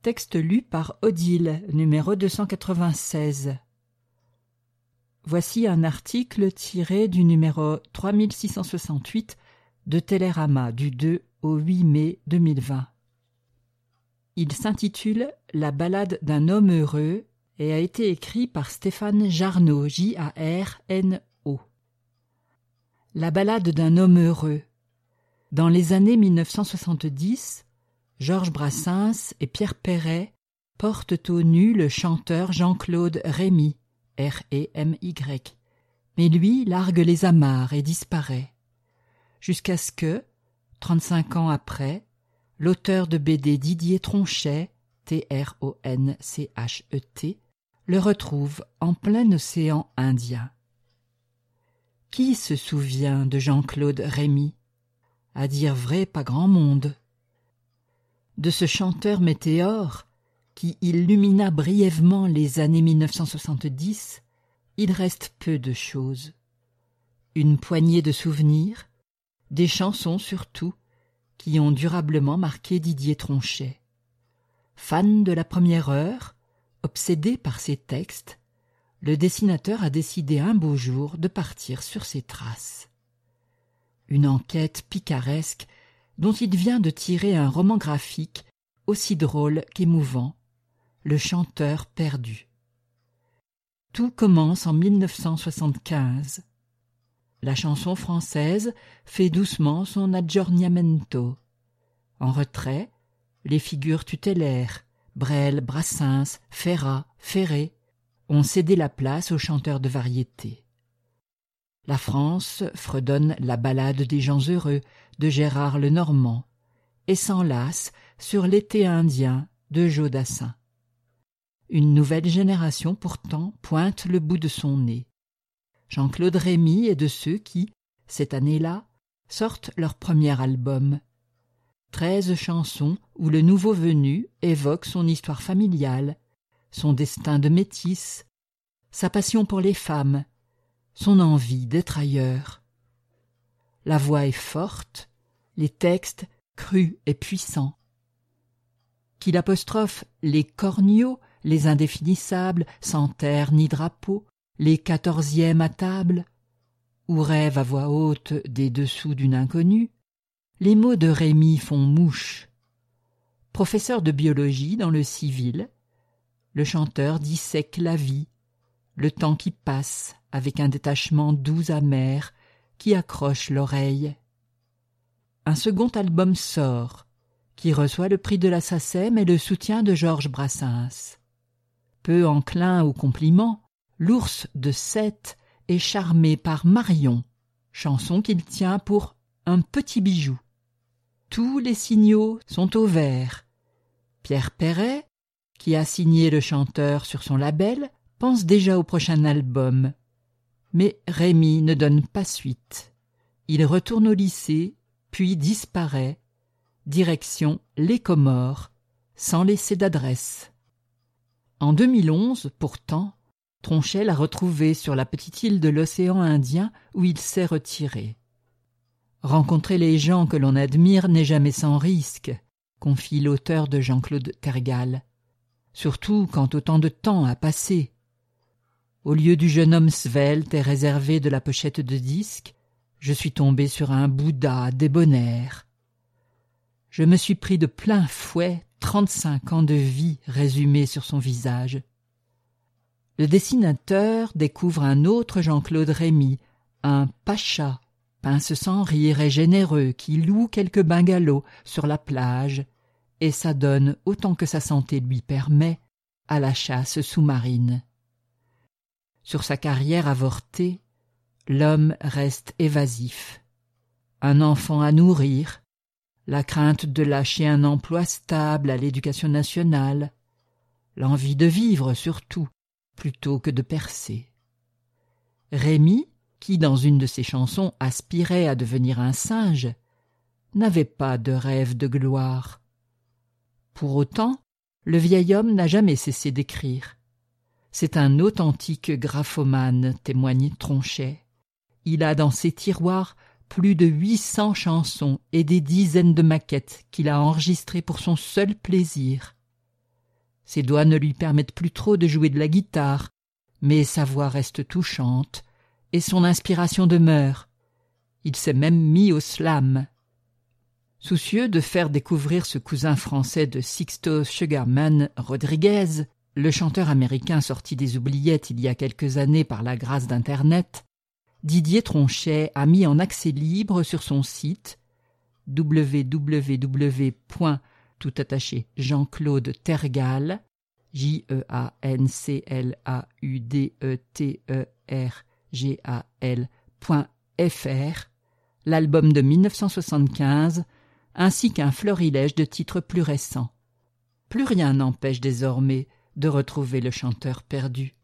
Texte lu par Odile, numéro 296. Voici un article tiré du numéro 3668 de Télérama du 2 au 8 mai 2020. Il s'intitule « La ballade d'un homme heureux » et a été écrit par Stéphane Jarno, J-A-R-N-O. La ballade d'un homme heureux. Dans les années 1970, Georges Brassens et Pierre Perret portent au nu le chanteur Jean-Claude Rémy, R-E-M-Y, mais lui largue les amarres et disparaît. Jusqu'à ce que, 35 ans après, l'auteur de BD Didier Tronchet, T-R-O-N-C-H-E-T, le retrouve en plein océan Indien. Qui se souvient de Jean-Claude Rémy? À dire vrai, pas grand monde. De ce chanteur météore, qui illumina brièvement les années 1970, il reste peu de choses. Une poignée de souvenirs, des chansons surtout, qui ont durablement marqué Didier Tronchet. Fan de la première heure, obsédé par ses textes, le dessinateur a décidé un beau jour de partir sur ses traces. Une enquête picaresque dont il vient de tirer un roman graphique aussi drôle qu'émouvant, Le chanteur perdu. Tout commence en 1975. La chanson française fait doucement son aggiornamento. En retrait, les figures tutélaires, Brel, Brassens, Ferrat, Ferré, ont cédé la place aux chanteurs de variété. La France fredonne la ballade des gens heureux de Gérard Lenormand et s'enlace sur l'été indien de Joe Dassin. Une nouvelle génération pourtant pointe le bout de son nez. Jean-Claude Rémy est de ceux qui, cette année-là, sortent leur premier album. 13 chansons où le nouveau venu évoque son histoire familiale, son destin de métis, sa passion pour les femmes, son envie d'être ailleurs. La voix est forte, les textes crus et puissants. Qu'il apostrophe les corneaux, les indéfinissables, sans terre ni drapeau, les 14e à table, ou rêve à voix haute des dessous d'une inconnue, les mots de Rémy font mouche. Professeur de biologie dans le civil, le chanteur dissèque la vie, le temps qui passe avec un détachement doux amer qui accroche l'oreille. Un second album sort, qui reçoit le prix de la SACEM et le soutien de Georges Brassens. Peu enclin aux compliments, l'ours de Sète est charmé par Marion, chanson qu'il tient pour un petit bijou. Tous les signaux sont au vert. Pierre Perret, qui a signé le chanteur sur son label, pense déjà au prochain album. Mais Rémy ne donne pas suite. Il retourne au lycée, puis disparaît. Direction les Comores, sans laisser d'adresse. En 2011, pourtant, Tronchet l'a retrouvé sur la petite île de l'océan Indien où il s'est retiré. Rencontrer les gens que l'on admire n'est jamais sans risque, confie l'auteur de Jean-Claude Tergal. Surtout quand autant de temps a passé. Au lieu du jeune homme svelte et réservé de la pochette de disque, je suis tombé sur un Bouddha débonnaire. Je me suis pris de plein fouet 35 ans de vie résumés sur son visage. Le dessinateur découvre un autre Jean-Claude Rémy, un pacha, pince sans rire et généreux qui loue quelques bungalows sur la plage et s'adonne autant que sa santé lui permet à la chasse sous-marine. Sur sa carrière avortée, l'homme reste évasif. Un enfant à nourrir, la crainte de lâcher un emploi stable à l'Éducation nationale, l'envie de vivre surtout, plutôt que de percer. Rémy, qui dans une de ses chansons aspirait à devenir un singe, n'avait pas de rêve de gloire. Pour autant, le vieil homme n'a jamais cessé d'écrire. C'est un authentique graphomane, témoigne Tronchet. Il a dans ses tiroirs plus de 800 chansons et des dizaines de maquettes qu'il a enregistrées pour son seul plaisir. Ses doigts ne lui permettent plus trop de jouer de la guitare, mais sa voix reste touchante et son inspiration demeure. Il s'est même mis au slam. Soucieux de faire découvrir ce cousin français de Sixto Sugarman Rodriguez, le chanteur américain sorti des oubliettes il y a quelques années par la grâce d'Internet, Didier Tronchet a mis en accès libre sur son site www.jean-claude-tergal, jeanclaudettergal.fr, l'album de 1975, ainsi qu'un florilège de titres plus récents. Plus rien n'empêche désormais de retrouver le chanteur perdu.